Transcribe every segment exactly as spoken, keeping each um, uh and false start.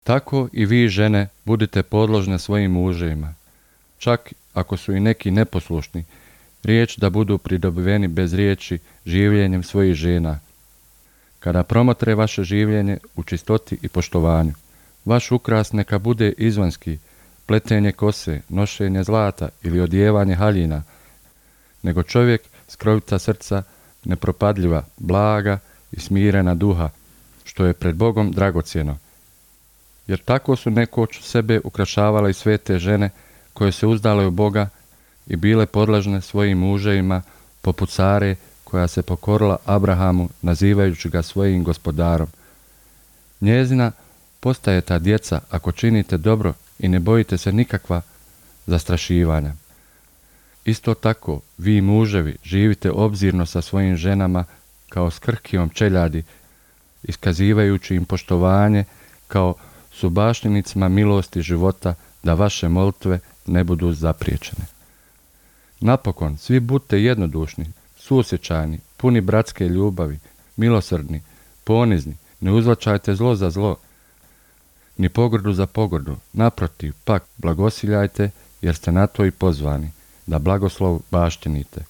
Tako i vi, žene, budite podložne svojim muževima. Čak ako su i neki neposlušni, riječ da budu pridobiveni bez riječi življenjem svojih žena. Kada promotre vaše življenje u čistoti i poštovanju, vaš ukras neka bude izvanjski, pletenje kose, nošenje zlata ili odijevanje haljina, nego čovjek skrovita srca, nepropadljiva, blaga i smirena duha, što je pred Bogom dragocjeno. Jer tako su nekoć sebe ukrašavale i svete žene koje se uzdale u Boga i bile podložne svojim muževima, poput Sare koja se pokorila Abrahamu nazivajući ga svojim gospodarom. Njezina postaje ta djeca ako činite dobro i ne bojite se nikakva zastrašivanja. Isto tako, vi muževi živite obzirno sa svojim ženama kao s krhkijom čeljadi, iskazivajući im poštovanje kao subašnjenicima milosti života, da vaše molitve ne budu zapriječene. Napokon, svi budite jednodušni, suosjećajni, puni bratske ljubavi, milosrdni, ponizni, ne uzvraćajte zlo za zlo, ni pogrdu za pogrdu, naprotiv, pak blagosiljajte, jer ste na to i pozvani, da blagoslov baštinite.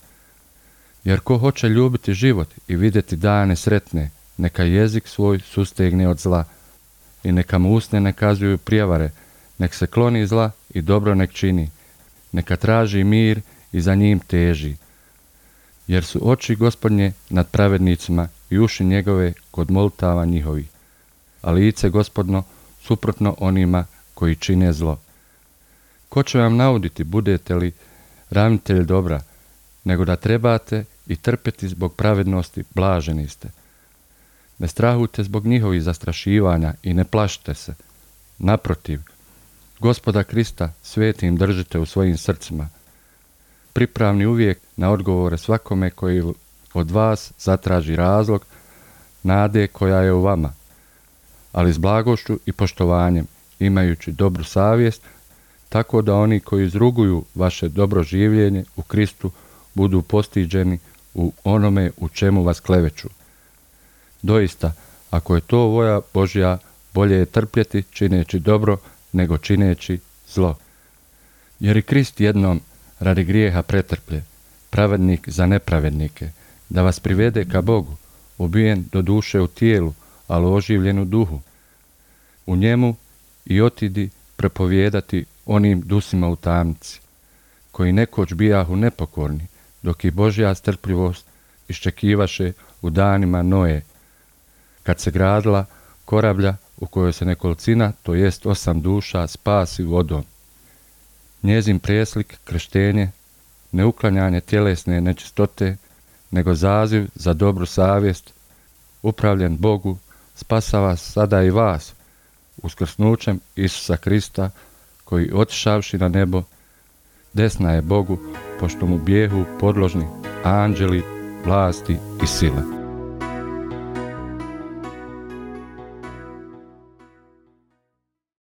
Jer ko hoće ljubiti život i vidjeti dane sretne, neka jezik svoj sustegne od zla i neka mu usne ne kazuju prijevare, nek se kloni zla i dobro nek čini, neka traži mir i za njim teži. Jer su oči Gospodnje nad pravednicima i uši njegove kod molitava njihovih, a lice Gospodno suprotno onima koji čine zlo. Ko će vam nauditi, budete li ravnitelj dobra, nego da trebate i trpeti zbog pravednosti, blaženi ste. Ne strahujte zbog njihovih zastrašivanja i ne plašite se. Naprotiv, Gospoda Krista svetim držite u svojim srcima, pripravni uvijek na odgovore svakome koji od vas zatraži razlog nade koja je u vama, ali s blagošću i poštovanjem, imajući dobru savjest, tako da oni koji izruguju vaše dobro življenje u Kristu budu postiđeni u onome u čemu vas kleveću. Doista, ako je to volja Božja, bolje je trpjeti čineći dobro nego čineći zlo. Jer i Krist jednom radi grijeha pretrplje, pravednik za nepravednike, da vas privede ka Bogu, ubijen do duše u tijelu, ali oživljen u duhu. U njemu i otidi propovijedati onim dusima u tamnici, koji nekoć bijahu nepokorni, dok i Božja strpljivost iščekivaše u danima Noe, kad se gradila korablja u kojoj se nekolicina, to jest osam duša, spasi vodom. Njezin preslik, krštenje, ne uklanjanje tjelesne nečistote, nego zaziv za dobru savjest, upravljen Bogu, spasava sada i vas, uskrsnućem Isusa Krista, koji otišavši na nebo, desna je Bogu, pošto mu bijehu podložni anđeli, vlasti i sile.